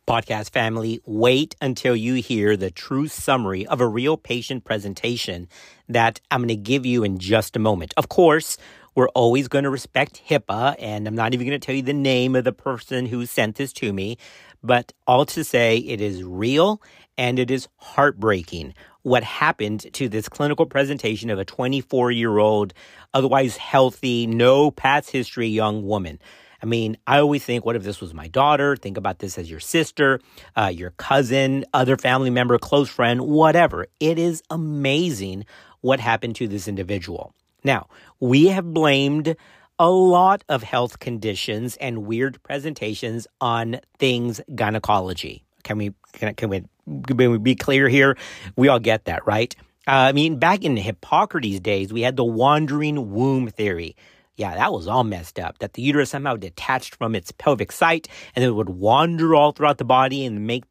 Podcast family, wait until you hear the true summary of a real patient presentation that I'm going to give you in just a moment. Of course, we're always going to respect HIPAA, and I'm not even going to tell you the name of the person who sent this to me, but all to say it is real and it is heartbreaking what happened to this clinical presentation of a 24-year-old, otherwise healthy, no past history young woman. I mean, I always think, what if this was my daughter? Think about this as your sister, your cousin, other family member, close friend, whatever. It is amazing what happened to this individual. Now, we have blamed a lot of health conditions and weird presentations on things gynecology. Can we be clear here? We all get that, right? I mean, back in Hippocrates' days, we had the wandering womb theory. Yeah, that was all messed up, that the uterus somehow detached from its pelvic site and it would wander all throughout the body and make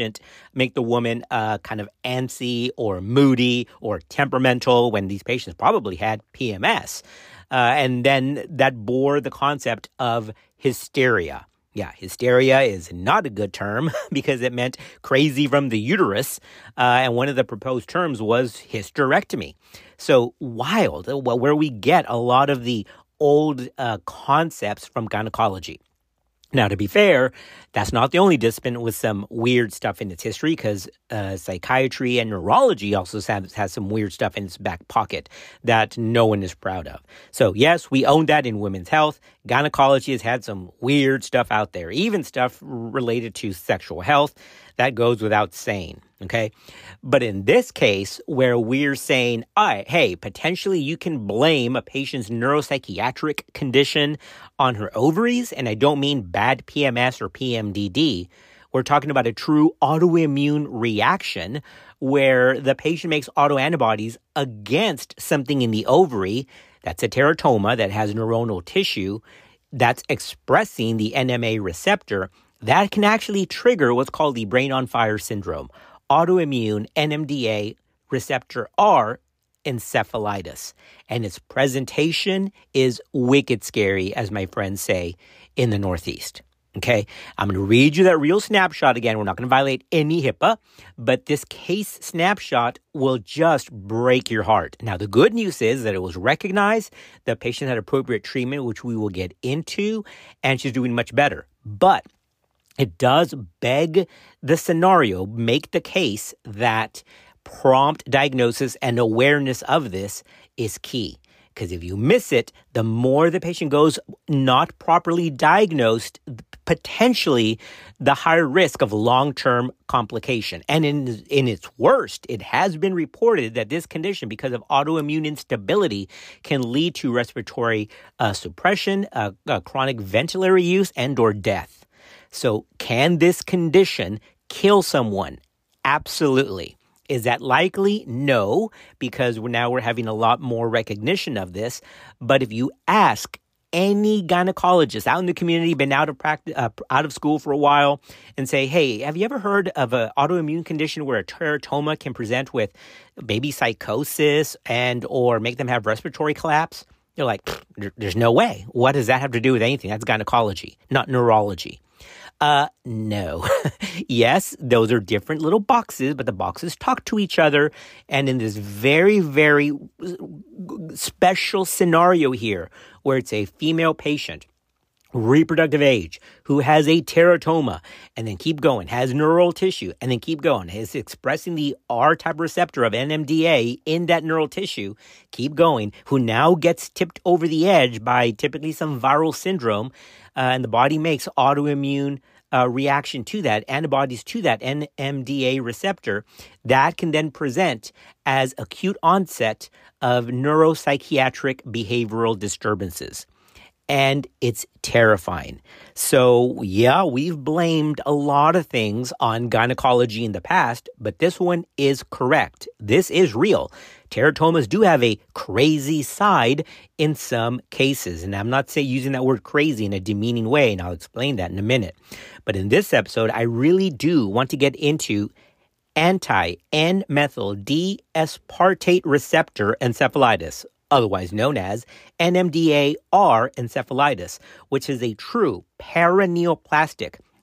the woman kind of antsy or moody or temperamental when these patients probably had PMS. And then that bore the concept of hysteria. Yeah, hysteria is not a good term because it meant crazy from the uterus. And one of the proposed terms was hysterectomy. So wild, where we get a lot of the old concepts from gynecology. Now, to be fair, that's not the only discipline with some weird stuff in its history, because psychiatry and neurology also has some weird stuff in its back pocket that no one is proud of. So yes, we own that in women's health. Gynecology has had some weird stuff out there, even stuff related to sexual health. That goes without saying, okay? But in this case, where we're saying, hey, potentially you can blame a patient's neuropsychiatric condition on her ovaries, and I don't mean bad PMS or PMDD. We're talking about a true autoimmune reaction where the patient makes autoantibodies against something in the ovary. That's a teratoma that has neuronal tissue that's expressing the NMDA receptor. That can actually trigger what's called the brain on fire syndrome, autoimmune NMDA receptor R encephalitis. And its presentation is wicked scary, as my friends say in the Northeast. Okay, I'm going to read you that real snapshot again. We're not going to violate any HIPAA, but this case snapshot will just break your heart. Now, the good news is that it was recognized, the patient had appropriate treatment, which we will get into, and she's doing much better. But it does beg the scenario, make the case that prompt diagnosis and awareness of this is key. Because if you miss it, the more the patient goes not properly diagnosed, potentially the higher risk of long-term complication. And in its worst, it has been reported that this condition, because of autoimmune instability, can lead to respiratory suppression, chronic ventilator use, and or death. So can this condition kill someone? Absolutely. Is that likely? No, because we're having a lot more recognition of this. But if you ask any gynecologist out in the community, been out of practice, out of school for a while, and say, hey, have you ever heard of an autoimmune condition where a teratoma can present with maybe psychosis and or make them have respiratory collapse? They're like, there's no way. What does that have to do with anything? That's gynecology, not neurology. No. Yes, those are different little boxes, but the boxes talk to each other. And in this very, very special scenario here, where it's a female patient, reproductive age, who has a teratoma, and then keep going, has neural tissue, and then keep going, is expressing the R-type receptor of NMDA in that neural tissue, keep going, who now gets tipped over the edge by typically some viral syndrome, and the body makes autoimmune reaction to that, antibodies to that NMDA receptor, that can then present as acute onset of neuropsychiatric behavioral disturbances. And it's terrifying. So, yeah, we've blamed a lot of things on gynecology in the past, but this one is correct. This is real. Teratomas do have a crazy side in some cases. And I'm not using that word crazy in a demeaning way, and I'll explain that in a minute. But in this episode, I really do want to get into anti-N-methyl D-aspartate receptor encephalitis, otherwise known as NMDA-R encephalitis, which is a true paraneoplastic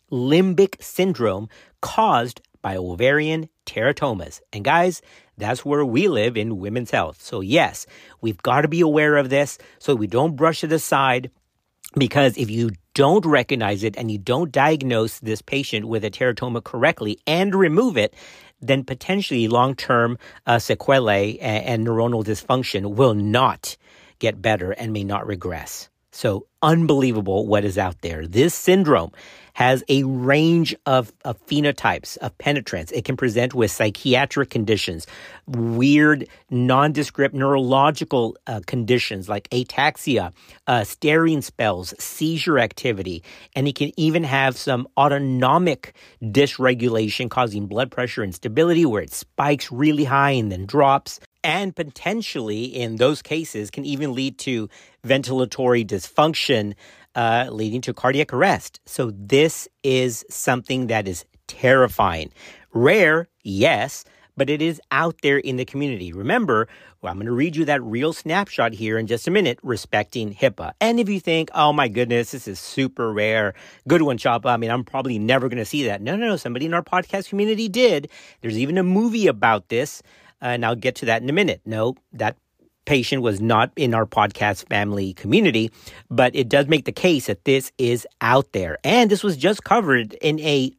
limbic syndrome caused by ovarian teratomas. And guys, that's where we live in women's health. So yes, we've got to be aware of this so we don't brush it aside, because if you don't recognize it and you don't diagnose this patient with a teratoma correctly and remove it, then potentially long-term sequelae and neuronal dysfunction will not get better and may not regress. So unbelievable what is out there. This syndrome has a range of phenotypes, of penetrance. It can present with psychiatric conditions, weird, nondescript neurological conditions like ataxia, staring spells, seizure activity, and it can even have some autonomic dysregulation causing blood pressure instability where it spikes really high and then drops. And potentially, in those cases, can even lead to ventilatory dysfunction, leading to cardiac arrest. So this is something that is terrifying. Rare, yes, but it is out there in the community. Remember, I'm going to read you that real snapshot here in just a minute, respecting HIPAA. And if you think, oh my goodness, this is super rare, good one, Chapa. I mean, I'm probably never going to see that. No, somebody in our podcast community did. There's even a movie about this. And I'll get to that in a minute. No, that patient was not in our podcast family community, but it does make the case that this is out there. And this was just covered in a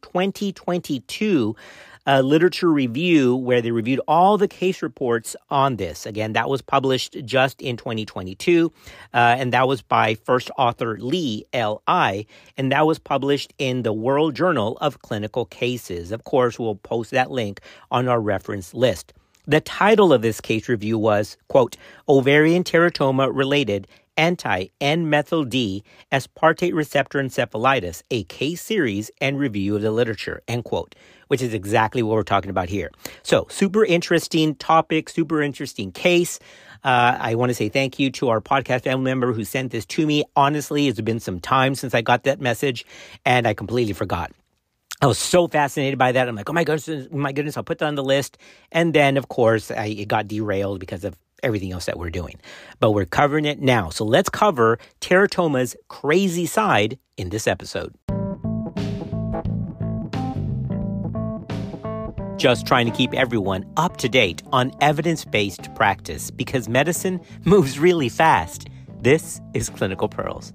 2022 literature review where they reviewed all the case reports on this. Again, that was published just in 2022, and that was by first author Lee, L.I., and that was published in the World Journal of Clinical Cases. Of course, we'll post that link on our reference list. The title of this case review was, quote, Ovarian Teratoma-Related Anti-N-methyl-D Aspartate Receptor Encephalitis, a case series and review of the literature, end quote, which is exactly what we're talking about here. So, super interesting topic, super interesting case. I want to say thank you to our podcast family member who sent this to me. Honestly, it's been some time since I got that message, and I completely forgot. I was so fascinated by that. I'm like, oh my goodness, I'll put that on the list. And then, of course, it got derailed because of everything else that we're doing. But we're covering it now. So let's cover teratoma's crazy side in this episode. Just trying to keep everyone up to date on evidence-based practice because medicine moves really fast. This is Clinical Pearls.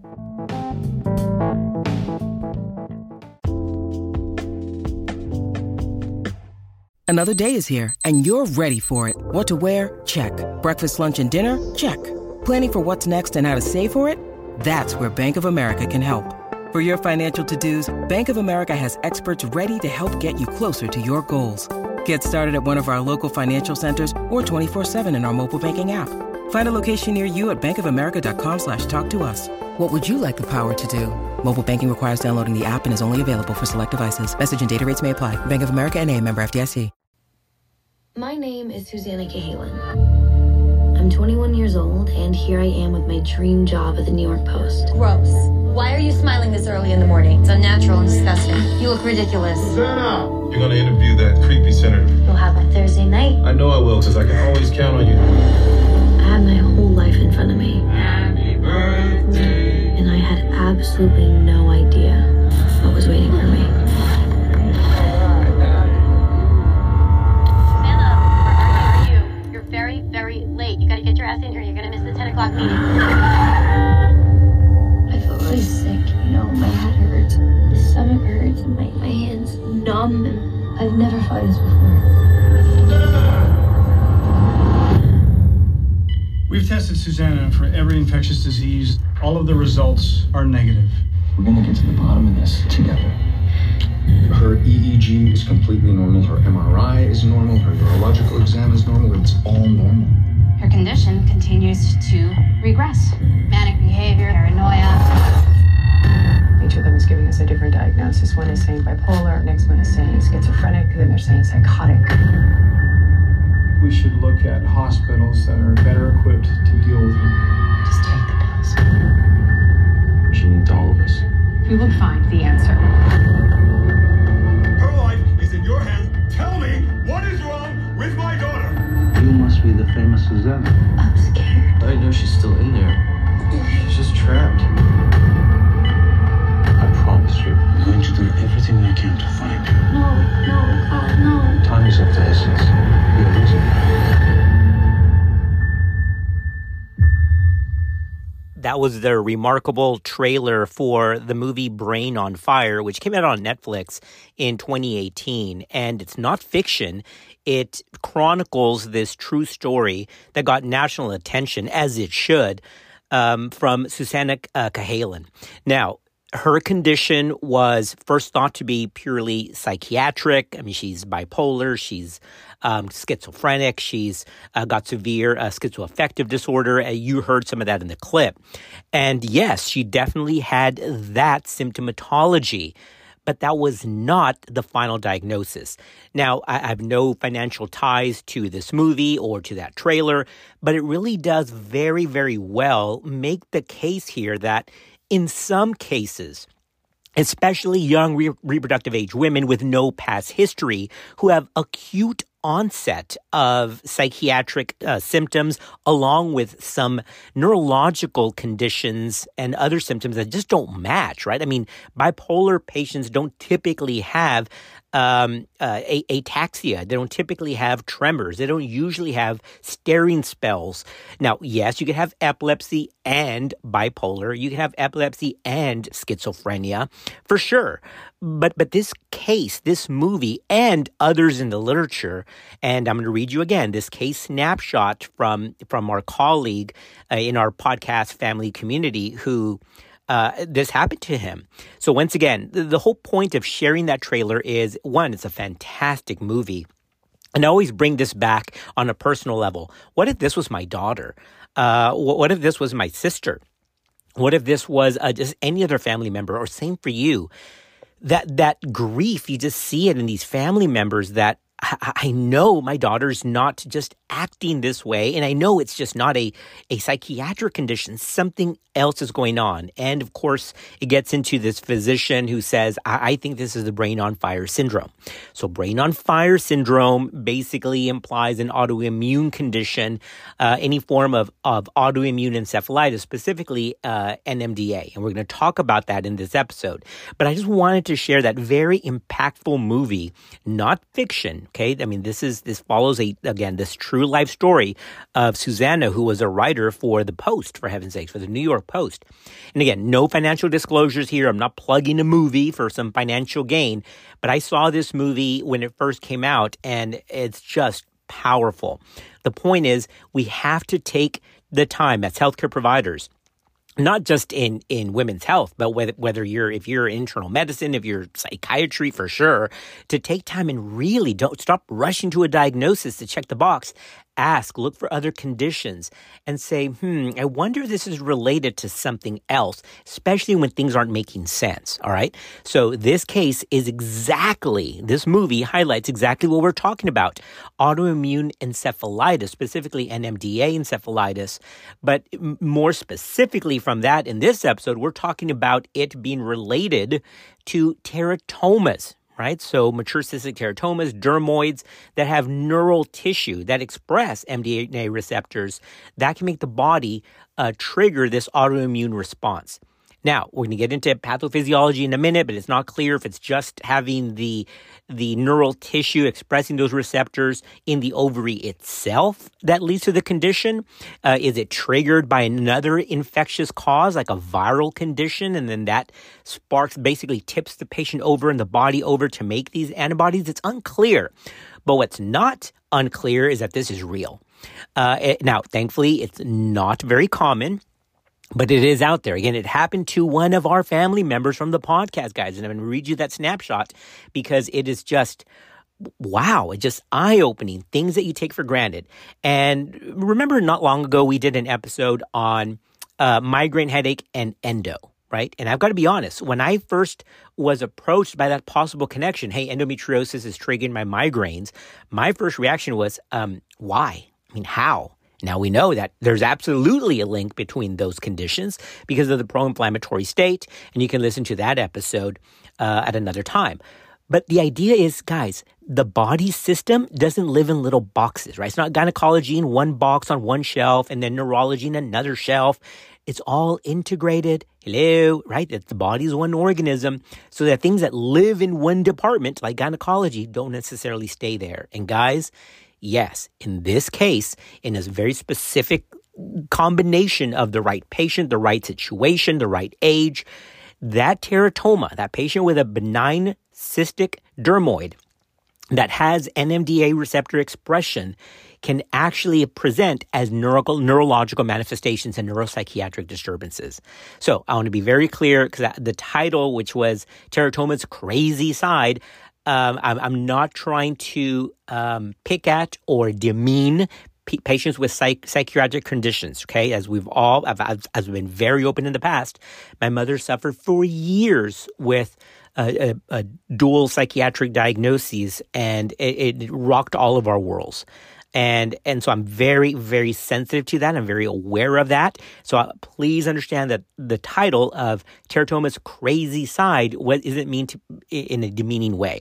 Another day is here, and you're ready for it. What to wear? Check. Breakfast, lunch, and dinner? Check. Planning for what's next and how to save for it? That's where Bank of America can help. For your financial to-dos, Bank of America has experts ready to help get you closer to your goals. Get started at one of our local financial centers or 24/7 in our mobile banking app. Find a location near you at bankofamerica.com/talktous. What would you like the power to do? Mobile banking requires downloading the app and is only available for select devices. Message and data rates may apply. Bank of America N.A., member FDIC. My name is Susanna Cahalan. I'm 21 years old, and here I am with my dream job at the New York Post. Gross. Why are you smiling this early in the morning? It's unnatural and disgusting. You look ridiculous. Susanna! You're gonna interview that creepy senator. We'll have that Thursday night. I know I will, because I can always count on you. I had my whole life in front of me. Happy birthday. And I had absolutely no idea what was waiting for me. Very late. You gotta get your ass in here. You're gonna miss the 10 o'clock meeting. I felt really sick, my head hurts, the stomach hurts, and my hands numb, and I've never felt this before. We've tested Susanna for every infectious disease. All of the results are negative. We're gonna get to the bottom of this together. Her EEG is completely normal. Her MRI is normal. Her neurological exam is normal. It's all normal. Her condition continues to regress. Manic behavior, paranoia. Each of them is giving us a different diagnosis. One is saying bipolar, next one is saying schizophrenic, then they're saying psychotic. We should look at hospitals that are better equipped to deal with her. Just take the pills. She needs all of us. We will find the answer. Her life is in your hands. Tell me what is wrong with my daughter. You must be the famous Susanna. I'm scared. I know she's still in there. She's just trapped. I promise you, I'm going to do everything that was the remarkable trailer for the movie Brain on Fire, which came out on Netflix in 2018. And it's not fiction. It chronicles this true story that got national attention, as it should, from Susanna Cahalan. Now, her condition was first thought to be purely psychiatric. I mean, she's bipolar, she's schizophrenic, she's got severe schizoaffective disorder. You heard some of that in the clip. And yes, she definitely had that symptomatology, but that was not the final diagnosis. Now, I have no financial ties to this movie or to that trailer, but it really does very, very well make the case here that in some cases, especially young reproductive age women with no past history who have acute onset of psychiatric symptoms along with some neurological conditions and other symptoms that just don't match, right? I mean, bipolar patients don't typically have ataxia. They don't typically have tremors. They don't usually have staring spells. Now, yes, you could have epilepsy and bipolar. You could have epilepsy and schizophrenia for sure. But this case, this movie, and others in the literature, and I'm going to read you again this case snapshot from our colleague in our podcast family community who this happened to him. So once again, the whole point of sharing that trailer is, one, it's a fantastic movie. And I always bring this back on a personal level. What if this was my daughter? What if this was my sister? What if this was just any other family member? Or same for you. That grief, you just see it in these family members that I know my daughter's not just acting this way, and I know it's just not a psychiatric condition. Something else is going on. And of course, it gets into this physician who says, I think this is the brain on fire syndrome. So brain on fire syndrome basically implies an autoimmune condition, any form of autoimmune encephalitis, specifically NMDA. And we're going to talk about that in this episode. But I just wanted to share that very impactful movie, not fiction. Okay, I mean, this follows this true life story of Susanna, who was a writer for the Post, for heaven's sakes, for the New York Post. And again, no financial disclosures here. I'm not plugging a movie for some financial gain, but I saw this movie when it first came out, and it's just powerful. The point is, we have to take the time as healthcare providers, not just in women's health, but if you're internal medicine, if you're psychiatry for sure, to take time and really don't stop rushing to a diagnosis to check the box. Ask, look for other conditions, and say, I wonder if this is related to something else, especially when things aren't making sense, all right? So this movie highlights exactly what we're talking about, autoimmune encephalitis, specifically NMDA encephalitis. But more specifically from that, in this episode, we're talking about it being related to teratomas, right? So mature cystic teratomas, dermoids that have neural tissue that express MDMA receptors that can make the body trigger this autoimmune response. Now, we're going to get into pathophysiology in a minute, but it's not clear if it's just having the neural tissue expressing those receptors in the ovary itself that leads to the condition. Is it triggered by another infectious cause, like a viral condition, and then that basically tips the patient over and the body over to make these antibodies? It's unclear. But what's not unclear is that this is real. Now, thankfully, it's not very common, but it is out there. Again, it happened to one of our family members from the podcast, guys. And I'm going to read you that snapshot because it is just, wow, it's just eye-opening, things that you take for granted. And remember, not long ago, we did an episode on migraine headache and endo, right? And I've got to be honest, when I first was approached by that possible connection, hey, endometriosis is triggering my migraines, my first reaction was, why? I mean, how? Now, we know that there's absolutely a link between those conditions because of the pro-inflammatory state, and you can listen to that episode at another time. But the idea is, guys, the body system doesn't live in little boxes, right? It's not gynecology in one box on one shelf and then neurology in another shelf. It's all integrated. Hello, right? The body is one organism. So that things that live in one department, like gynecology, don't necessarily stay there. And guys, yes, in this case, in a very specific combination of the right patient, the right situation, the right age, that teratoma, that patient with a benign cystic dermoid that has NMDA receptor expression can actually present as neurological manifestations and neuropsychiatric disturbances. So I want to be very clear, because the title, which was Teratoma's Crazy Side, I'm not trying to pick at or demean patients with psychiatric conditions, okay? As we've been very open in the past, my mother suffered for years with a dual psychiatric diagnoses, and it rocked all of our worlds. And so I'm very, very sensitive to that. I'm very aware of that. So please understand that the title of Teratoma's Crazy Side, what does it mean in a demeaning way?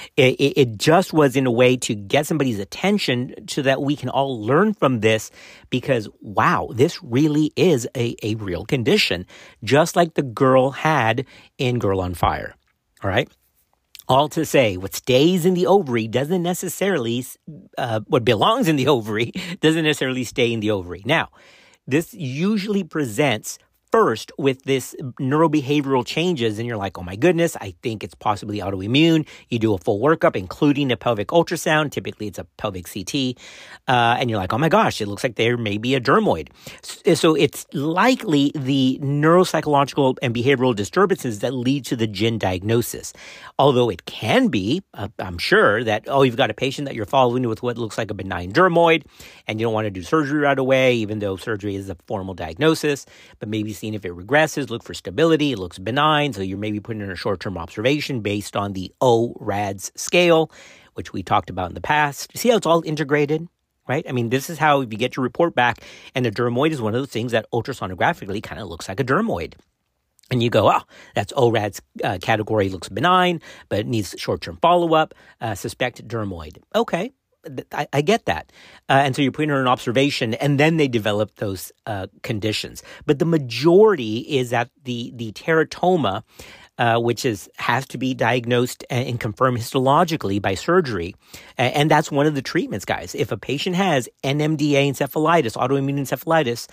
It just was in a way to get somebody's attention so that we can all learn from this, because, wow, this really is a real condition, just like the girl had in Girl on Fire. All right? All to say, what stays in the ovary doesn't necessarily, what belongs in the ovary doesn't necessarily stay in the ovary. Now, this usually presents first with this neurobehavioral changes, and you're like, oh my goodness, I think it's possibly autoimmune. You do a full workup, including a pelvic ultrasound. Typically, it's a pelvic CT. And you're like, oh my gosh, it looks like there may be a dermoid. So it's likely the neuropsychological and behavioral disturbances that lead to the GIN diagnosis. Although it can be, I'm sure, that, you've got a patient that you're following with what looks like a benign dermoid, and you don't want to do surgery right away, even though surgery is a formal diagnosis, but maybe seeing if it regresses, look for stability, it looks benign, so you're maybe putting in a short-term observation based on the ORADS scale, which we talked about in the past. See how it's all integrated, right? I mean, this is how you get your report back, and a dermoid is one of those things that ultrasonographically kind of looks like a dermoid. And you go, that's ORAD's category, looks benign, but it needs short-term follow-up, suspect dermoid. Okay. I get that. And so you're putting her in observation, and then they develop those conditions. But the majority is that the teratoma, which has to be diagnosed and confirmed histologically by surgery. And that's one of the treatments, guys. If a patient has NMDA encephalitis, autoimmune encephalitis,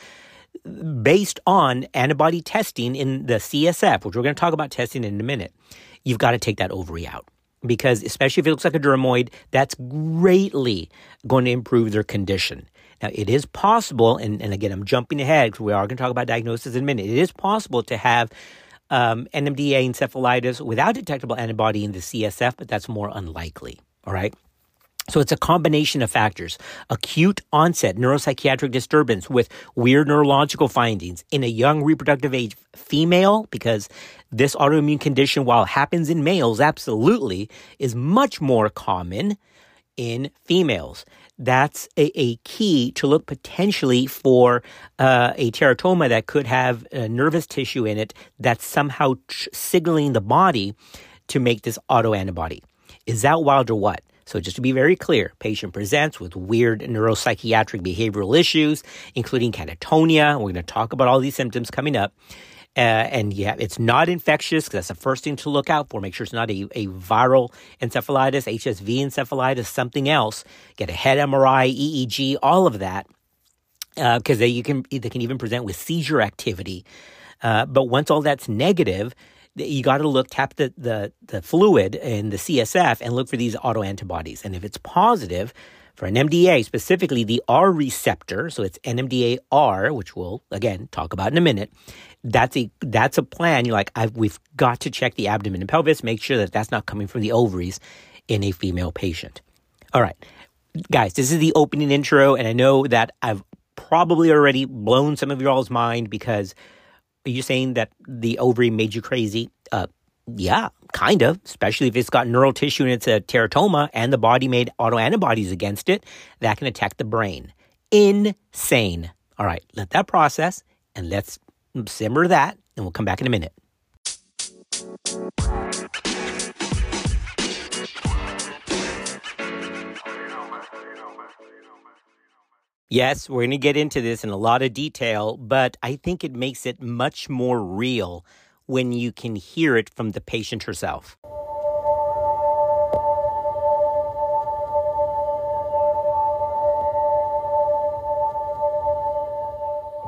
based on antibody testing in the CSF, which we're going to talk about testing in a minute, you've got to take that ovary out. Because especially if it looks like a dermoid, that's greatly going to improve their condition. Now, it is possible, and again, I'm jumping ahead because we are going to talk about diagnosis in a minute. It is possible to have NMDA encephalitis without detectable antibody in the CSF, but that's more unlikely, all right? So it's a combination of factors. Acute onset neuropsychiatric disturbance with weird neurological findings in a young reproductive age female, because this autoimmune condition, while it happens in males, absolutely, is much more common in females. That's a key to look potentially for a teratoma that could have nervous tissue in it that's somehow signaling the body to make this autoantibody. Is that wild or what? So just to be very clear, patient presents with weird neuropsychiatric behavioral issues, including catatonia. We're going to talk about all these symptoms coming up. And yeah, it's not infectious, because that's the first thing to look out for. Make sure it's not a viral encephalitis, HSV encephalitis, something else. Get a head MRI, EEG, all of that, because they can even present with seizure activity. But once all that's negative, you got to tap the fluid in the CSF and look for these autoantibodies. And if it's positive for an NMDA, specifically the R receptor, so it's NMDA-R, which we'll, again, talk about in a minute, that's a plan. You're like, we've got to check the abdomen and pelvis, make sure that that's not coming from the ovaries in a female patient. All right, guys, this is the opening intro, and I know that I've probably already blown some of y'all's mind, because are you saying that the ovary made you crazy? Yeah, kind of, especially if it's got neural tissue and it's a teratoma and the body made autoantibodies against it that can attack the brain. Insane. All right, let that process, and let's simmer that, and we'll come back in a minute. Yes, we're going to get into this in a lot of detail, but I think it makes it much more real when you can hear it from the patient herself.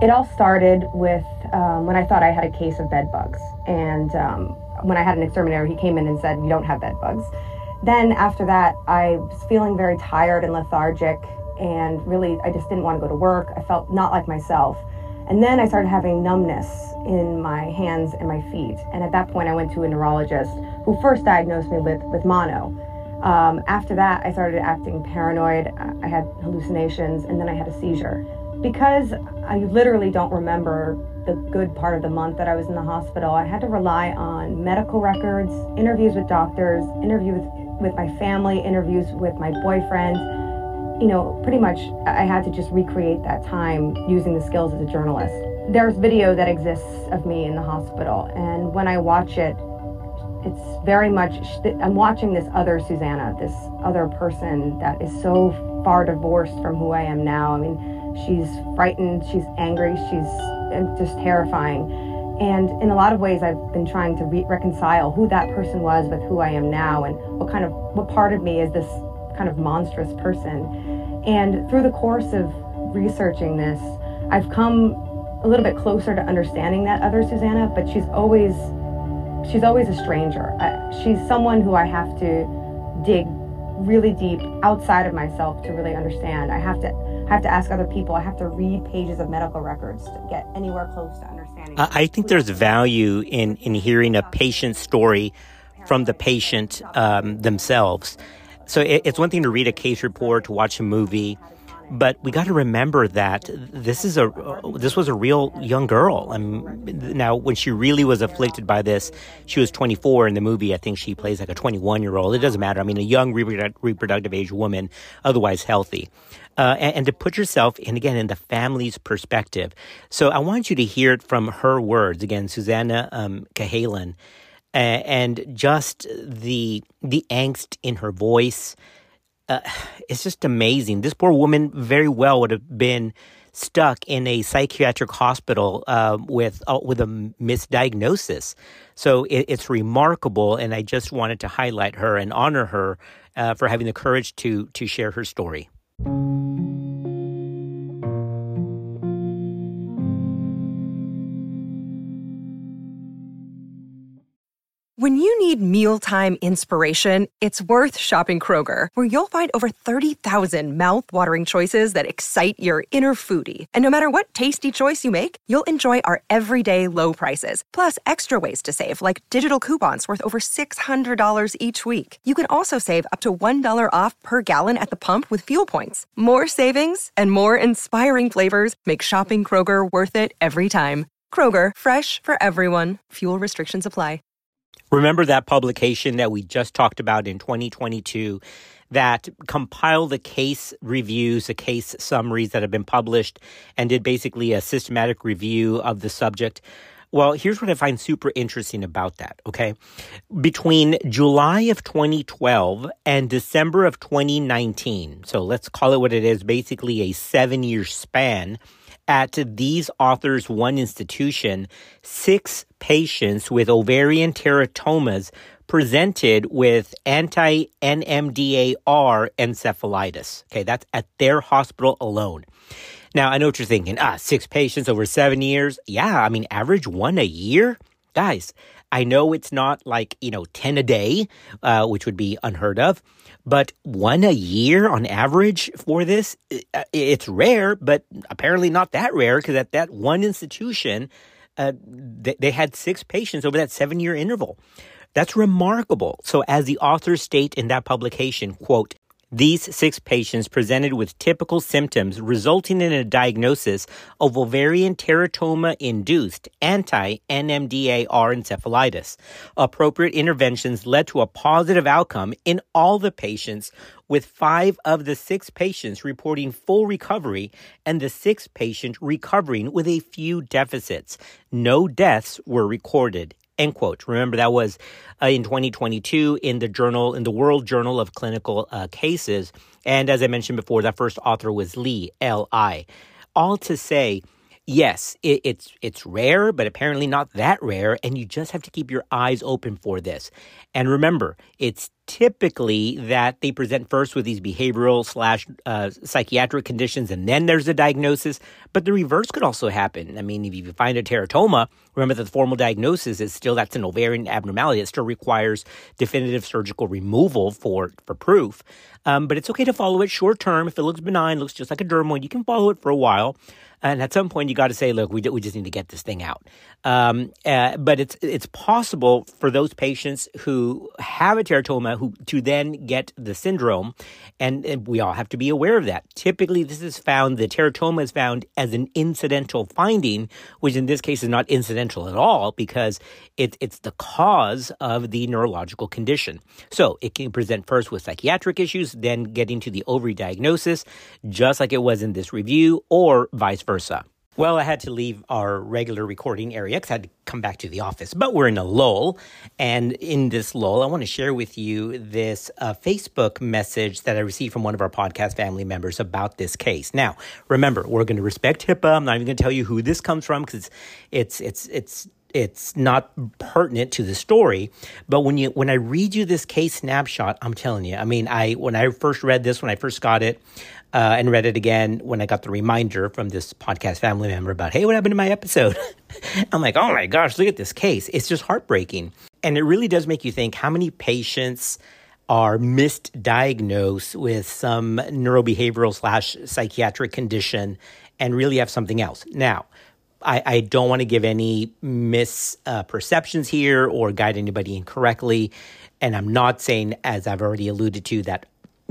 It all started with when I thought I had a case of bed bugs. And when I had an exterminator, he came in and said, "You don't have bed bugs." Then after that, I was feeling very tired and lethargic, and really I just didn't want to go to work. I felt not like myself. And then I started having numbness in my hands and my feet. And at that point, I went to a neurologist who first diagnosed me with mono. After that, I started acting paranoid. I had hallucinations, and then I had a seizure. Because I literally don't remember the good part of the month that I was in the hospital, I had to rely on medical records, interviews with doctors, interviews with my family, interviews with my boyfriend. You know, pretty much I had to just recreate that time using the skills as a journalist. There's video that exists of me in the hospital, and when I watch it, it's very much, I'm watching this other Susanna, this other person that is so far divorced from who I am now. I mean, she's frightened, she's angry, she's just terrifying. And in a lot of ways, I've been trying to reconcile who that person was with who I am now, and what part of me is this kind of monstrous person. And through the course of researching this, I've come a little bit closer to understanding that other Susanna, but she's always a stranger. She's someone who I have to dig really deep outside of myself to really understand. I have to ask other people. I have to read pages of medical records to get anywhere close to understanding. I think there's value in hearing a patient story from the patient themselves. So it's one thing to read a case report, to watch a movie, but we got to remember that this was a real young girl. Now, when she really was afflicted by this, she was 24. In the movie, I think she plays like a 21-year-old. It doesn't matter. I mean, a young reproductive age woman, otherwise healthy. And to put yourself in the family's perspective. So I want you to hear it from her words. Again, Susanna Cahalan. And just the angst in her voice, it's just amazing. This poor woman very well would have been stuck in a psychiatric hospital with a misdiagnosis. So it's remarkable, and I just wanted to highlight her and honor her for having the courage to share her story. When you need mealtime inspiration, it's worth shopping Kroger, where you'll find over 30,000 mouth-watering choices that excite your inner foodie. And no matter what tasty choice you make, you'll enjoy our everyday low prices, plus extra ways to save, like digital coupons worth over $600 each week. You can also save up to $1 off per gallon at the pump with fuel points. More savings and more inspiring flavors make shopping Kroger worth it every time. Kroger, fresh for everyone. Fuel restrictions apply. Remember that publication that we just talked about in 2022 that compiled the case reviews, the case summaries that have been published and did basically a systematic review of the subject? Well, here's what I find super interesting about that, okay? Between July of 2012 and December of 2019, so let's call it what it is, basically a 7-year span, at these authors' one institution, 6 patients with ovarian teratomas presented with anti-NMDAR encephalitis. Okay, that's at their hospital alone. Now, I know what you're thinking. 6 patients over 7 years? Yeah, I mean, average 1 a year? Guys, I know it's not like, 10 a day, which would be unheard of. But 1 a year on average for this, it's rare, but apparently not that rare, because at that one institution, they had 6 patients over that 7-year interval. That's remarkable. So as the authors state in that publication, quote, these 6 patients presented with typical symptoms resulting in a diagnosis of ovarian teratoma-induced anti-NMDAR encephalitis. Appropriate interventions led to a positive outcome in all the patients, with 5 of the 6 patients reporting full recovery and the 6th patient recovering with a few deficits. No deaths were recorded. End quote. Remember, that was in 2022 in the World Journal of Clinical Cases. And as I mentioned before, that first author was Lee, L.I. All to say, yes, it's rare, but apparently not that rare. And you just have to keep your eyes open for this. And remember, it's typically that they present first with these behavioral / psychiatric conditions, and then there's a diagnosis. But the reverse could also happen. I mean, if you find a teratoma, remember that the formal diagnosis is still that's an ovarian abnormality. It still requires definitive surgical removal for proof. But it's okay to follow it short term. If it looks benign, looks just like a dermoid, you can follow it for a while. And at some point, you got to say, look, we just need to get this thing out. But it's possible for those patients who have a teratoma to then get the syndrome, and we all have to be aware of that. Typically, the teratoma is found as an incidental finding, which in this case is not incidental at all because it's the cause of the neurological condition. So it can present first with psychiatric issues, then getting to the ovary diagnosis, just like it was in this review, or vice versa. Well, I had to leave our regular recording area because I had to come back to the office, but we're in a lull. And in this lull, I want to share with you this Facebook message that I received from one of our podcast family members about this case. Now, remember, we're going to respect HIPAA. I'm not even going to tell you who this comes from because it's not pertinent to the story. But when I read you this case snapshot, I'm telling you, I mean, when I first read this, when I first got it, and read it again when I got the reminder from this podcast family member about, hey, what happened to my episode? I'm like, oh my gosh, look at this case. It's just heartbreaking. And it really does make you think how many patients are misdiagnosed with some neurobehavioral / psychiatric condition and really have something else. Now, I don't want to give any misperceptions here or guide anybody incorrectly. And I'm not saying, as I've already alluded to, that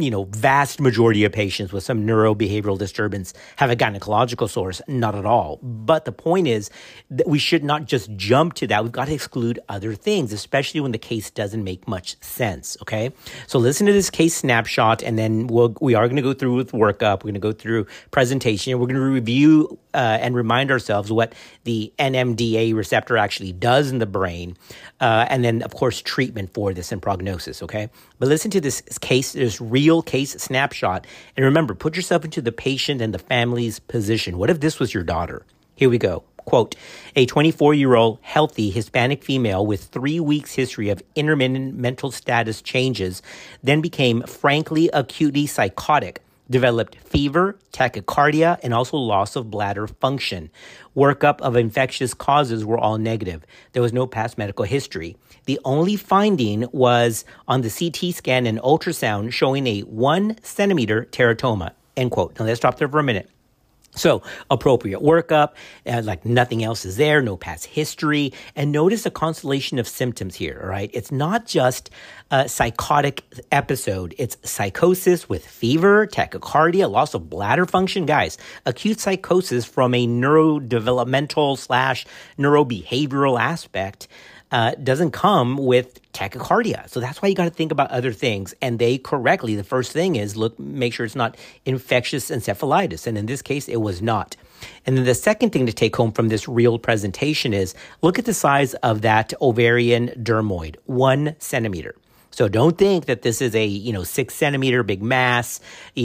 vast majority of patients with some neurobehavioral disturbance have a gynecological source. Not at all. But the point is that we should not just jump to that. We've got to exclude other things, especially when the case doesn't make much sense, okay? So listen to this case snapshot, and then we are going to go through with workup. We're going to go through presentation. We're going to review and remind ourselves what the NMDA receptor actually does in the brain, and then, of course, treatment for this and prognosis, okay? But listen to this real case snapshot. And remember, put yourself into the patient and the family's position. What if this was your daughter? Here we go. Quote, a 24-year-old healthy Hispanic female with 3 weeks history of intermittent mental status changes, then became frankly acutely psychotic, developed fever, tachycardia, and also loss of bladder function. Workup of infectious causes were all negative. There was no past medical history. The only finding was on the CT scan and ultrasound showing a 1 centimeter teratoma, end quote. Now let's stop there for a minute. So appropriate workup, like nothing else is there, no past history. And notice a constellation of symptoms here, all right? It's not just a psychotic episode. It's psychosis with fever, tachycardia, loss of bladder function. Guys, acute psychosis from a neurodevelopmental / neurobehavioral aspect doesn't come with tachycardia. So that's why you got to think about other things. And they correctly, the first thing is make sure it's not infectious encephalitis. And in this case, it was not. And then the second thing to take home from this real presentation is look at the size of that ovarian dermoid, 1 centimeter. So don't think that this is a, 6 centimeter big mass,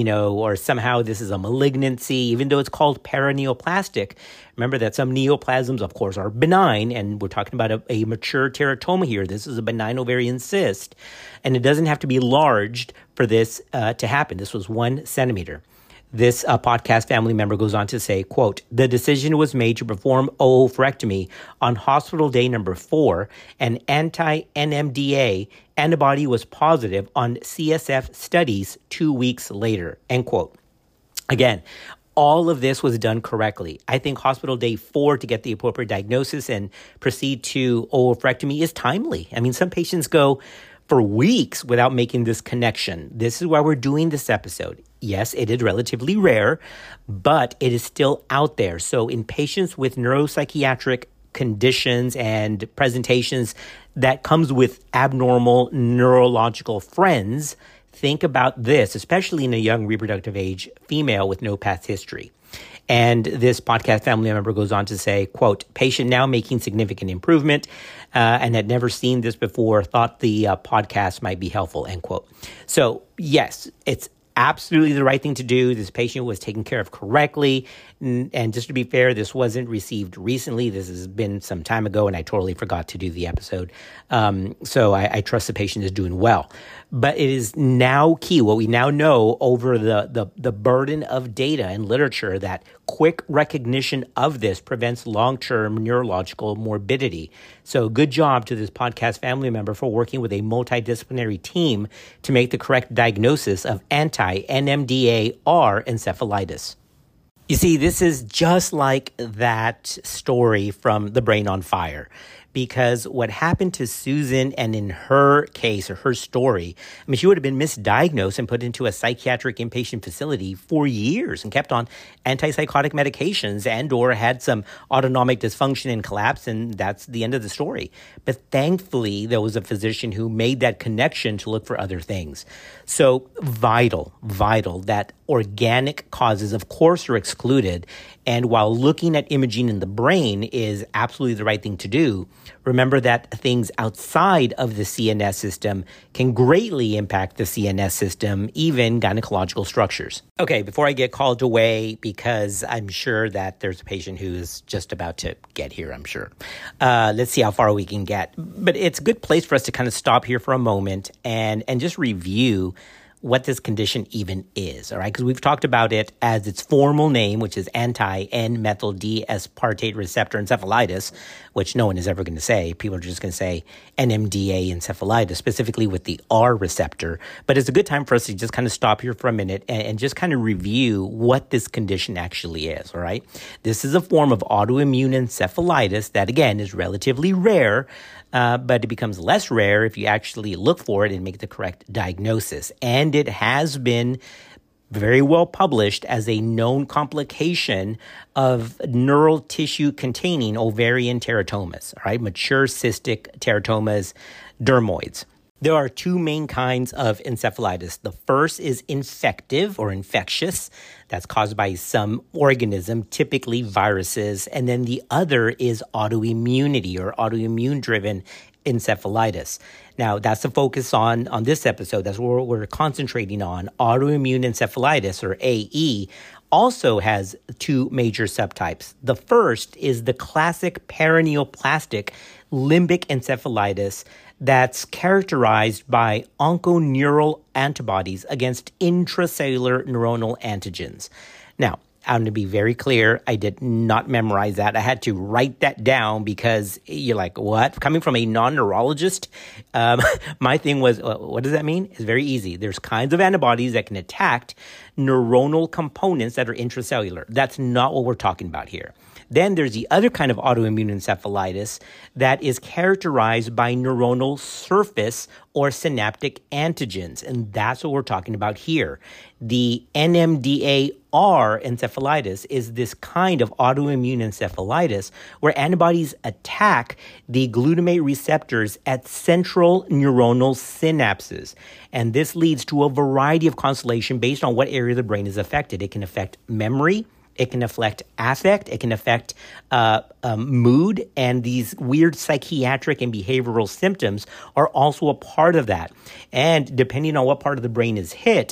or somehow this is a malignancy, even though it's called paraneoplastic. Remember that some neoplasms, of course, are benign, and we're talking about a mature teratoma here. This is a benign ovarian cyst, and it doesn't have to be enlarged for this to happen. This was 1 centimeter. This podcast family member goes on to say, quote, the decision was made to perform oophorectomy on hospital day number 4, and anti-NMDA antibody was positive on CSF studies 2 weeks later, end quote. Again, all of this was done correctly. I think hospital day 4 to get the appropriate diagnosis and proceed to oophorectomy is timely. I mean, some patients go for weeks without making this connection. This is why we're doing this episode. Yes, it is relatively rare, but it is still out there. So in patients with neuropsychiatric conditions and presentations that comes with abnormal neurological friends, think about this, especially in a young reproductive age female with no past history. And this podcast family member goes on to say, quote, patient now making significant improvement and had never seen this before, thought the podcast might be helpful, end quote. So yes, it's absolutely the right thing to do. This patient was taken care of correctly. And just to be fair, this wasn't received recently. This has been some time ago, and I totally forgot to do the episode. So I trust the patient is doing well. But it is now key, what we now know over the burden of data and literature, that quick recognition of this prevents long-term neurological morbidity. So good job to this podcast family member for working with a multidisciplinary team to make the correct diagnosis of anti-NMDA-R encephalitis. You see, this is just like that story from The Brain on Fire. Because what happened to Susan, and in her case or her story, I mean, she would have been misdiagnosed and put into a psychiatric inpatient facility for years and kept on antipsychotic medications and or had some autonomic dysfunction and collapse, and that's the end of the story. But thankfully, there was a physician who made that connection to look for other things. So vital that organic causes, of course, are excluded. And while looking at imaging in the brain is absolutely the right thing to do, remember that things outside of the CNS system can greatly impact the CNS system, even gynecological structures. Okay, before I get called away, because I'm sure that there's a patient who is just about to get here, I'm sure. Let's see how far we can get. But it's a good place for us to kind of stop here for a moment and just review what this condition even is, all right? Because we've talked about it as its formal name, which is anti-N-methyl-D-aspartate receptor encephalitis, which no one is ever going to say. People are just going to say NMDA encephalitis, specifically with the R receptor. But it's a good time for us to just kind of stop here for a minute and just kind of review what this condition actually is, all right? This is a form of autoimmune encephalitis that, again, is relatively rare, but it becomes less rare if you actually look for it and make the correct diagnosis. And it has been very well published as a known complication of neural tissue containing ovarian teratomas, all right? Mature cystic teratomas, dermoids. There are two main kinds of encephalitis. The first is infective or infectious. That's caused by some organism, typically viruses. And then the other is autoimmunity or autoimmune-driven encephalitis. Now, that's the focus on this episode. That's what we're concentrating on. Autoimmune encephalitis, or AE, also has two major subtypes. The first is the classic paraneoplastic limbic encephalitis that's characterized by onconeural antibodies against intracellular neuronal antigens. Now, I'm going to be very clear. I did not memorize that. I had to write that down because you're like, what? Coming from a non-neurologist, my thing was, what does that mean? It's very easy. There's kinds of antibodies that can attack neuronal components that are intracellular. That's not what we're talking about here. Then there's the other kind of autoimmune encephalitis that is characterized by neuronal surface or synaptic antigens, and that's what we're talking about here. The NMDA-R encephalitis is this kind of autoimmune encephalitis where antibodies attack the glutamate receptors at central neuronal synapses, and this leads to a variety of constellation based on what area of the brain is affected. It can affect memory, it can affect affect, it can affect mood, and these weird psychiatric and behavioral symptoms are also a part of that. And depending on what part of the brain is hit,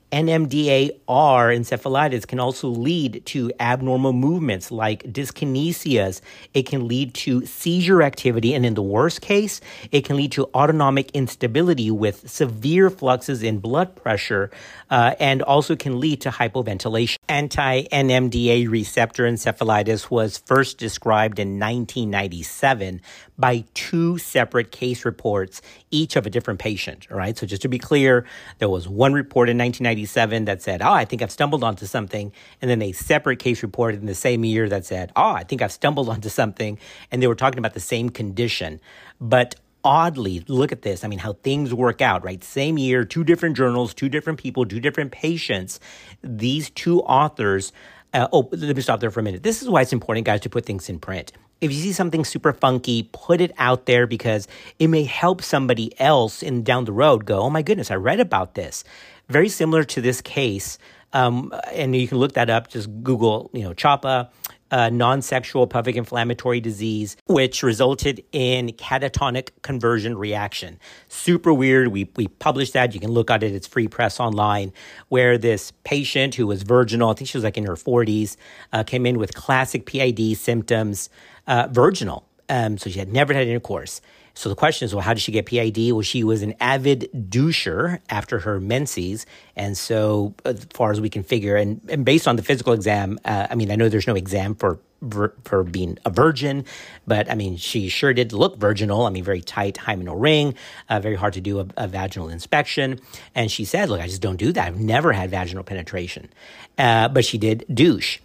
NMDA-R encephalitis can also lead to abnormal movements like dyskinesias. It can lead to seizure activity, and in the worst case, it can lead to autonomic instability with severe fluxes in blood pressure, and also can lead to hypoventilation. Anti-NMDA receptor encephalitis was first described in 1997 by two separate case reports, each of a different patient, all right? So just to be clear, there was one report in 1997 that said, I think I've stumbled onto something, and then a separate case report in the same year that said, I think I've stumbled onto something, and they were talking about the same condition. But oddly, look at this. I mean, how things work out, right? Same year, two different journals, two different people, two different patients. These two authors, let me stop there for a minute. This is why it's important, guys, to put things in print. If you see something super funky, put it out there because it may help somebody else down the road go, oh my goodness, I read about this. Very similar to this case, and you can look that up, just Google, CHOPA, non-sexual pelvic inflammatory disease, which resulted in catatonic conversion reaction. Super weird. We published that. You can look at it. It's free press online, where this patient who was virginal, I think she was like in her 40s, came in with classic PID symptoms, virginal. So she had never had intercourse. So the question is, well, how did she get PID? Well, she was an avid doucher after her menses. And so as far as we can figure, and based on the physical exam, I know there's no exam for being a virgin, but she sure did look virginal. Very tight hymenal ring, very hard to do a vaginal inspection. And she said, look, I just don't do that. I've never had vaginal penetration. But she did douche.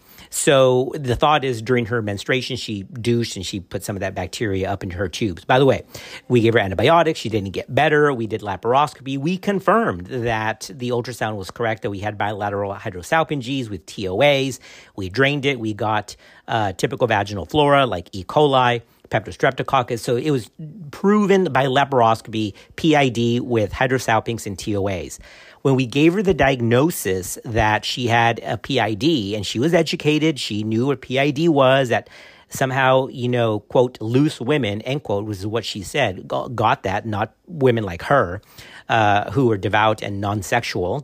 So the thought is during her menstruation, she douched and she put some of that bacteria up into her tubes. By the way, we gave her antibiotics. She didn't get better. We did laparoscopy. We confirmed that the ultrasound was correct, that we had bilateral hydrosalpinges with TOAs. We drained it. We got typical vaginal flora like E. coli, Peptostreptococcus. So it was proven by laparoscopy, PID with hydrosalpinx and TOAs. When we gave her the diagnosis that she had a PID, and she was educated, she knew what PID was, that somehow, quote, loose women, end quote, was what she said, got that, not women like her, who were devout and non-sexual.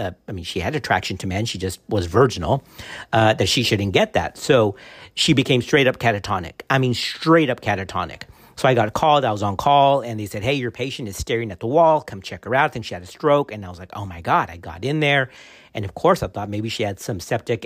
She had attraction to men, she just was virginal, that she shouldn't get that. So she became straight up catatonic. Straight up catatonic. So I got called, I was on call, and they said, hey, your patient is staring at the wall, come check her out. I think she had a stroke. And I was like, oh my God, I got in there. And of course, I thought maybe she had some septic,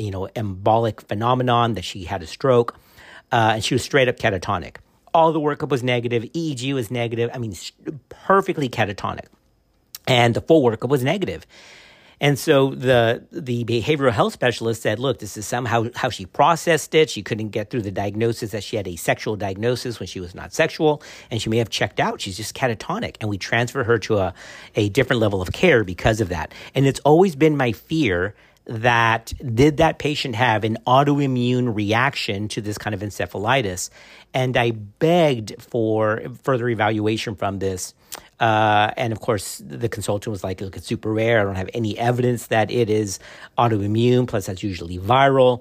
embolic phenomenon, that she had a stroke. And she was straight up catatonic. All the workup was negative, EEG was negative, perfectly catatonic. And the full workup was negative. And so the behavioral health specialist said, look, this is somehow how she processed it. She couldn't get through the diagnosis that she had a sexual diagnosis when she was not sexual, and she may have checked out. She's just catatonic. And we transferred her to a different level of care because of that. And it's always been my fear that did that patient have an autoimmune reaction to this kind of encephalitis? And I begged for further evaluation from this. And of course, the consultant was like, look, it's super rare. I don't have any evidence that it is autoimmune. Plus, that's usually viral.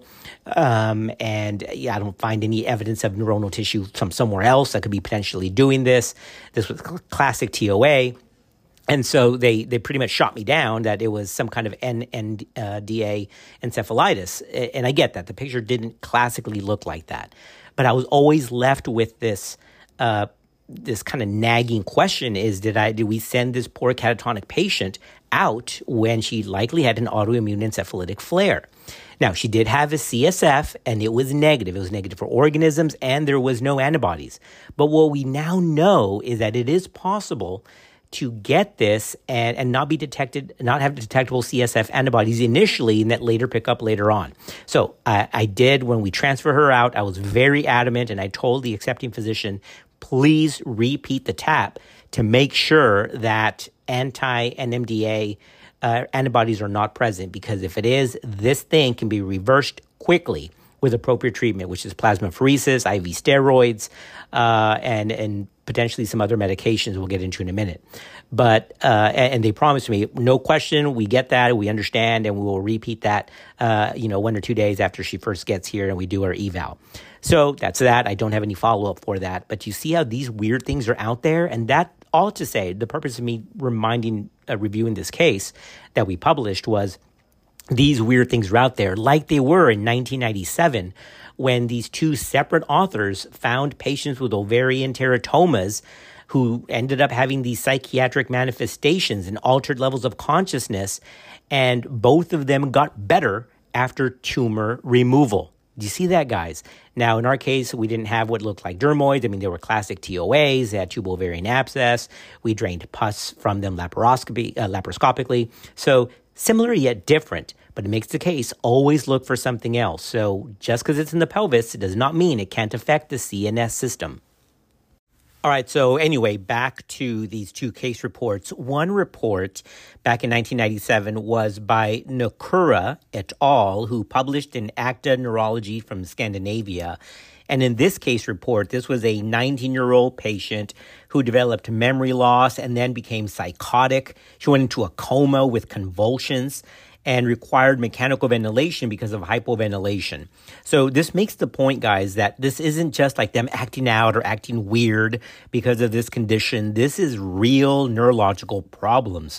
I don't find any evidence of neuronal tissue from somewhere else that could be potentially doing this. This was classic TOA. And so they pretty much shot me down that it was some kind of NMDA encephalitis. And I get that. The picture didn't classically look like that. But I was always left with this kind of nagging question is, did we send this poor catatonic patient out when she likely had an autoimmune encephalitic flare? Now, she did have a CSF, and it was negative. It was negative for organisms, and there was no antibodies. But what we now know is that it is possible to get this and not be detected, not have detectable CSF antibodies initially and that later pick up later on. So I did, when we transfer her out, I was very adamant, and I told the accepting physician, please repeat the TAP to make sure that anti-NMDA antibodies are not present, because if it is, this thing can be reversed quickly with appropriate treatment, which is plasmapheresis, IV steroids, and potentially some other medications we'll get into in a minute. But and they promised me, no question, we get that, we understand, and we will repeat that 1 or 2 days after she first gets here and we do our eval. So that's that. I don't have any follow-up for that. But you see how these weird things are out there? And that, all to say, the purpose of me reviewing this case that we published was these weird things are out there, like they were in 1997 when these two separate authors found patients with ovarian teratomas who ended up having these psychiatric manifestations and altered levels of consciousness, and both of them got better after tumor removal. Do you see that, guys? Now, in our case, we didn't have what looked like dermoids. They were classic TOAs. They had tubal ovarian abscess. We drained pus from them laparoscopically. So similar yet different, but it makes the case always look for something else. So just because it's in the pelvis, it does not mean it can't affect the CNS system. All right, so anyway, back to these two case reports. One report back in 1997 was by Nakura et al., who published in Acta Neurology from Scandinavia. And in this case report, this was a 19-year-old patient who developed memory loss and then became psychotic. She went into a coma with convulsions. and required mechanical ventilation because of hypoventilation. So this makes the point, guys, that this isn't just like them acting out or acting weird because of this condition. This is real neurological problems.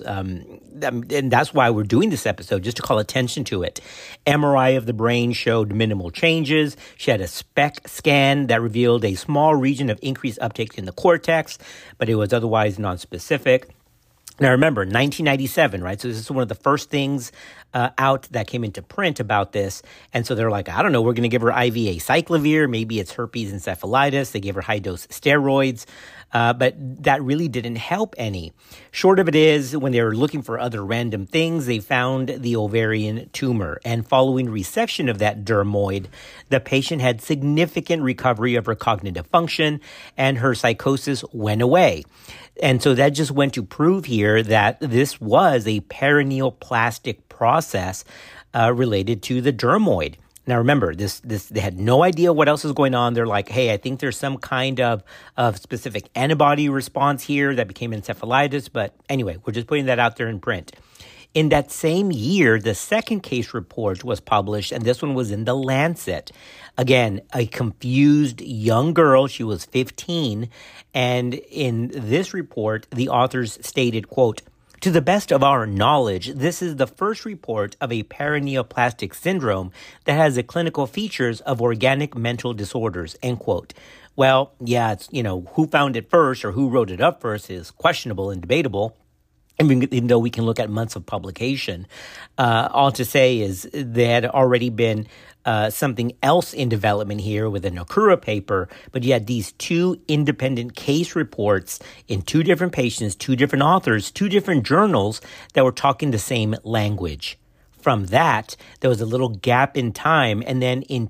And that's why we're doing this episode, just to call attention to it. MRI of the brain showed minimal changes. She had a SPECT scan that revealed a small region of increased uptake in the cortex, but it was otherwise nonspecific. Now, remember, 1997, right? So this is one of the first things out that came into print about this. And so they're like, I don't know, we're going to give her IV acyclovir. Maybe it's herpes encephalitis. They gave her high-dose steroids. But that really didn't help any. Short of it is, when they were looking for other random things, they found the ovarian tumor. And following resection of that dermoid, the patient had significant recovery of her cognitive function, and her psychosis went away. And so that just went to prove here that this was a perineoplastic process related to the dermoid. Now, remember, this they had no idea what else was going on. They're like, hey, I think there's some kind of specific antibody response here that became encephalitis. But anyway, we're just putting that out there in print. In that same year, the second case report was published, and this one was in The Lancet. Again, a confused young girl. She was 15. And in this report, the authors stated, quote, "To the best of our knowledge, this is the first report of a perineoplastic syndrome that has the clinical features of organic mental disorders," end quote. Well, yeah, it's, who found it first or who wrote it up first is questionable and debatable. Even though we can look at months of publication, all to say is there had already been something else in development here with a Nakura paper, but you had these two independent case reports in two different patients, two different authors, two different journals that were talking the same language. From that, there was a little gap in time, and then in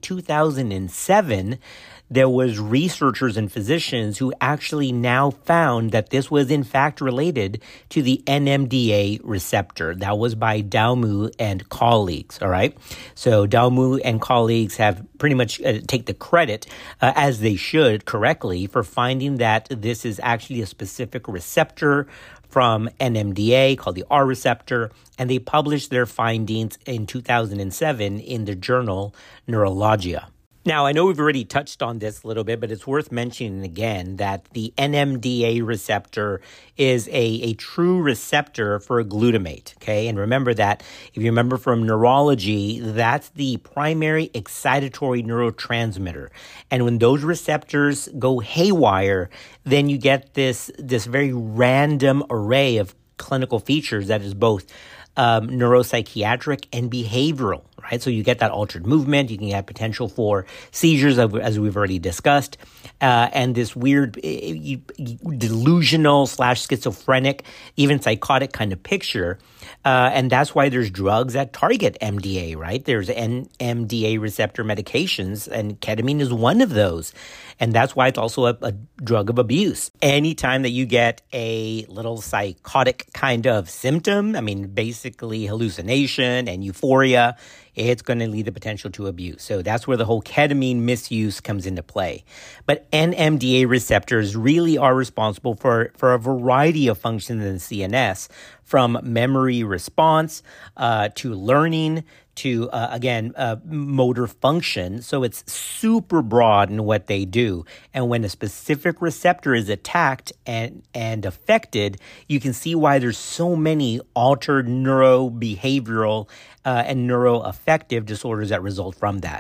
2007, there was researchers and physicians who actually now found that this was in fact related to the NMDA receptor. That was by Daumu and colleagues, all right? So Daumu and colleagues have pretty much take the credit, as they should correctly, for finding that this is actually a specific receptor from NMDA called the R receptor, and they published their findings in 2007 in the journal Neurologia. Now, I know we've already touched on this a little bit, but it's worth mentioning again that the NMDA receptor is a true receptor for glutamate, okay? And remember that, if you remember from neurology, that's the primary excitatory neurotransmitter. And when those receptors go haywire, then you get this very random array of clinical features that is both neuropsychiatric and behavioral, right? So you get that altered movement, you can have potential for seizures, as we've already discussed, and this weird delusional / schizophrenic, even psychotic kind of picture. And that's why there's drugs that target MDA, right? There's NMDA receptor medications, and ketamine is one of those. And that's why it's also a drug of abuse. Anytime that you get a little psychotic kind of symptom, I mean, basically hallucination and euphoria, it's going to lead to potential to abuse. So that's where the whole ketamine misuse comes into play. But NMDA receptors really are responsible for a variety of functions in the CNS, from memory response to learning to, motor function. So it's super broad in what they do. And when a specific receptor is attacked and affected, you can see why there's so many altered neurobehavioral and neuroaffective disorders that result from that.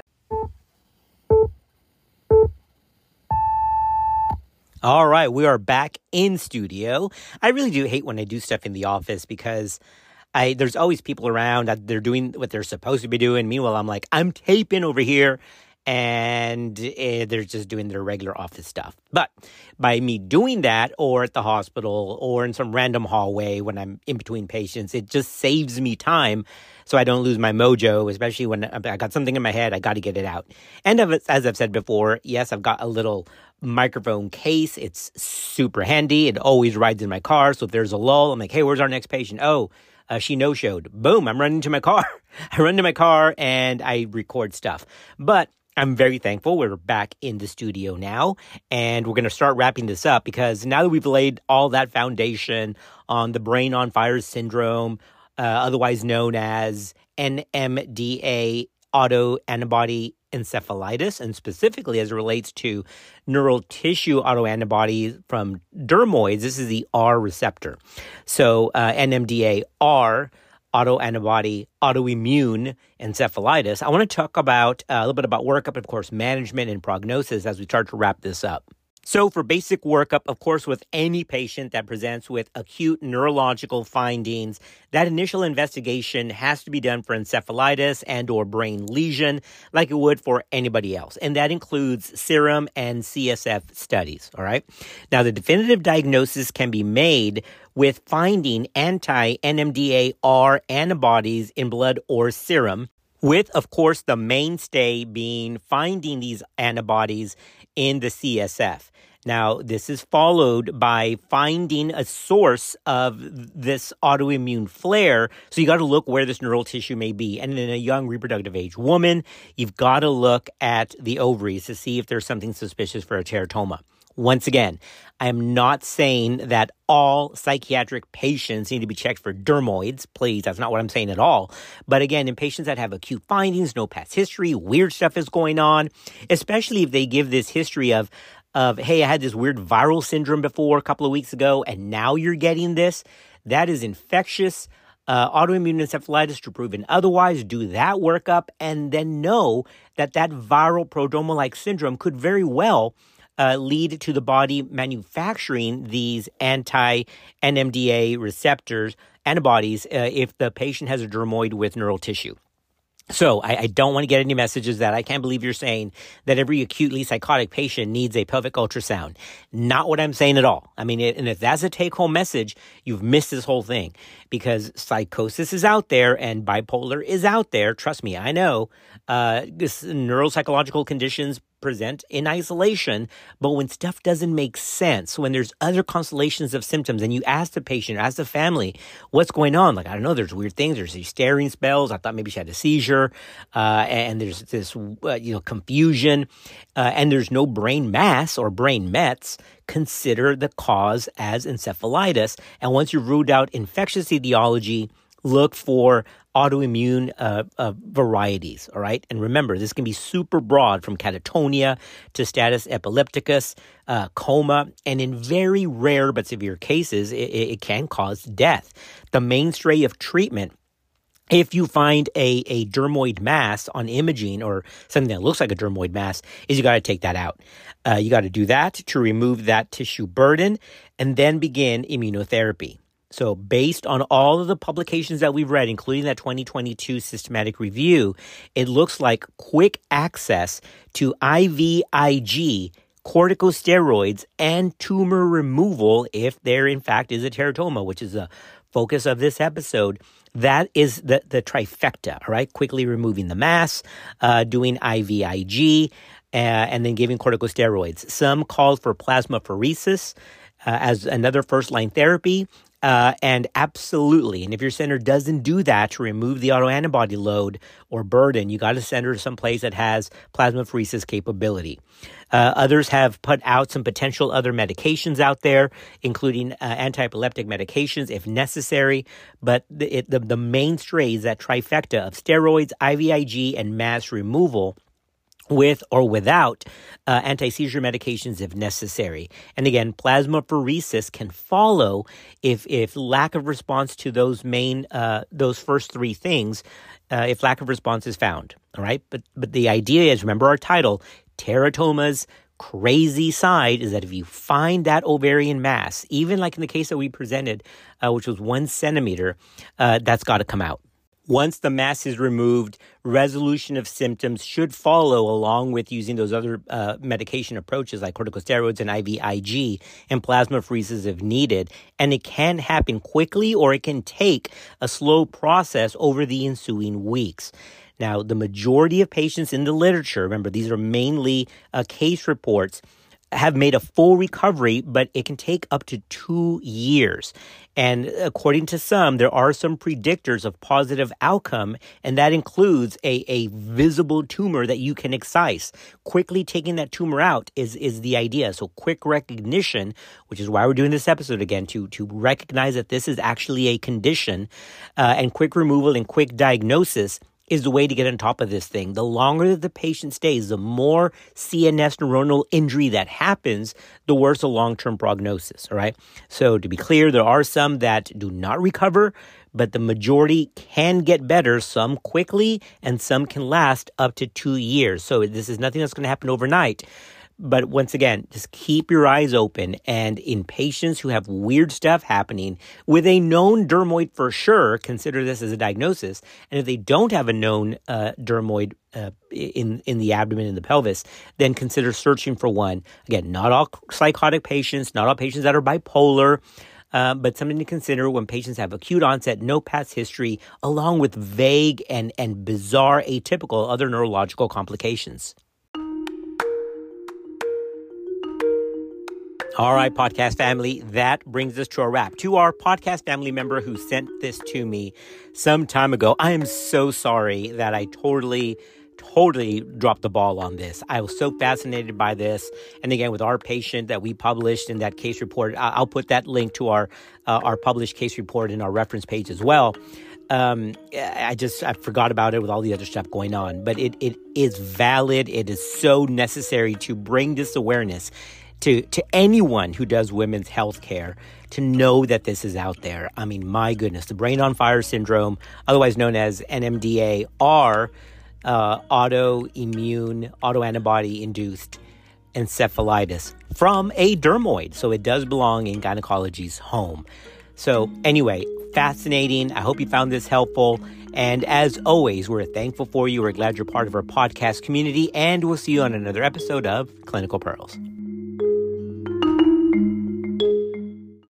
All right, we are back in studio. I really do hate when I do stuff in the office because there's always people around that they're doing what they're supposed to be doing. Meanwhile, I'm like, I'm taping over here, and they're just doing their regular office stuff. But by me doing that, or at the hospital, or in some random hallway when I'm in between patients, it just saves me time so I don't lose my mojo, especially when I got something in my head, I got to get it out. And as I've said before, yes, I've got a little microphone case. It's super handy. It always rides in my car. So if there's a lull, I'm like, hey, where's our next patient? Oh, she no-showed. Boom, I'm running to my car. I run to my car and I record stuff. But I'm very thankful we're back in the studio now, and we're going to start wrapping this up because now that we've laid all that foundation on the brain on fire syndrome, otherwise known as NMDA autoantibody encephalitis, and specifically as it relates to neural tissue autoantibodies from dermoids. This is the R receptor. So NMDA-R, autoantibody, autoimmune encephalitis. I want to talk about a little bit about workup, of course, management and prognosis as we start to wrap this up. So for basic workup, of course, with any patient that presents with acute neurological findings, that initial investigation has to be done for encephalitis and or brain lesion like it would for anybody else. And that includes serum and CSF studies, all right? Now, the definitive diagnosis can be made with finding anti-NMDA-R antibodies in blood or serum, with, of course, the mainstay being finding these antibodies in the CSF. Now, this is followed by finding a source of this autoimmune flare. So you got to look where this neural tissue may be. And in a young reproductive age woman, you've got to look at the ovaries to see if there's something suspicious for a teratoma. Once again, I am not saying that all psychiatric patients need to be checked for dermoids. Please, that's not what I'm saying at all. But again, in patients that have acute findings, no past history, weird stuff is going on, especially if they give this history of, hey, I had this weird viral syndrome before a couple of weeks ago, and now you're getting this. That is infectious. Autoimmune encephalitis to proven otherwise. Do that workup and then know that that viral prodromal-like syndrome could very well lead to the body manufacturing these anti-NMDA receptors, antibodies, if the patient has a dermoid with neural tissue. So I don't want to get any messages that I can't believe you're saying that every acutely psychotic patient needs a pelvic ultrasound. Not what I'm saying at all. I mean, and if that's a take-home message, you've missed this whole thing, because psychosis is out there and bipolar is out there. Trust me, I know. This neuropsychological conditions present in isolation, but when stuff doesn't make sense, when there's other constellations of symptoms and you ask the patient or ask the family, what's going on? Like, I don't know, there's weird things. There's these staring spells. I thought maybe she had a seizure. And there's this, confusion. And there's no brain mass or brain mets. Consider the cause as encephalitis. And once you've ruled out infectious etiology, look for autoimmune varieties, all right? And remember, this can be super broad, from catatonia to status epilepticus, coma, and in very rare but severe cases, it can cause death. The mainstay of treatment, if you find a dermoid mass on imaging or something that looks like a dermoid mass, is you got to take that out. You got to do that to remove that tissue burden and then begin immunotherapy. So based on all of the publications that we've read, including that 2022 systematic review, it looks like quick access to IVIG, corticosteroids, and tumor removal, if there in fact is a teratoma, which is the focus of this episode, that is the trifecta, all right? Quickly removing the mass, doing IVIG, and then giving corticosteroids. Some called for plasmapheresis as another first-line therapy. And absolutely, and if your center doesn't do that to remove the autoantibody load or burden, you got to send her to some place that has plasmapheresis capability. Others have put out some potential other medications out there, including anti-epileptic medications if necessary. But the mainstay is that trifecta of steroids, IVIG, and mass removal, with or without anti-seizure medications if necessary. And again, plasmapheresis can follow if lack of response to those first three things, if lack of response is found. All right, but the idea is, remember our title, teratoma's crazy side is that if you find that ovarian mass, even like in the case that we presented, which was 1 centimeter, that's got to come out. Once the mass is removed, resolution of symptoms should follow, along with using those other medication approaches like corticosteroids and IVIG and plasmapheresis if needed. And it can happen quickly, or it can take a slow process over the ensuing weeks. Now, the majority of patients in the literature, remember, these are mainly case reports, have made a full recovery, but it can take up to 2 years. And according to some, there are some predictors of positive outcome, and that includes a visible tumor that you can excise. Quickly taking that tumor out is the idea. So quick recognition, which is why we're doing this episode again, to recognize that this is actually a condition, and quick removal and quick diagnosis is the way to get on top of this thing. The longer that the patient stays, the more CNS neuronal injury that happens, the worse the long-term prognosis, all right? So to be clear, there are some that do not recover, but the majority can get better, some quickly, and some can last up to 2 years. So this is nothing that's going to happen overnight. But once again, just keep your eyes open. And in patients who have weird stuff happening with a known dermoid for sure, consider this as a diagnosis. And if they don't have a known dermoid in the abdomen and the pelvis, then consider searching for one. Again, not all psychotic patients, not all patients that are bipolar, but something to consider when patients have acute onset, no past history, along with vague and bizarre, atypical other neurological complications. All right, podcast family, that brings us to a wrap. To our podcast family member who sent this to me some time ago, I am so sorry that I totally dropped the ball on this. I was so fascinated by this. And again, with our patient that we published in that case report, I'll put that link to our published case report in our reference page as well. I forgot about it with all the other stuff going on, but it is valid. It is so necessary to bring this awareness to anyone who does women's health care, to know that this is out there. I mean, my goodness, the brain on fire syndrome, otherwise known as NMDA, are autoantibody-induced encephalitis from a dermoid. So it does belong in gynecology's home. So anyway, fascinating. I hope you found this helpful. And as always, we're thankful for you. We're glad you're part of our podcast community. And we'll see you on another episode of Clinical Pearls.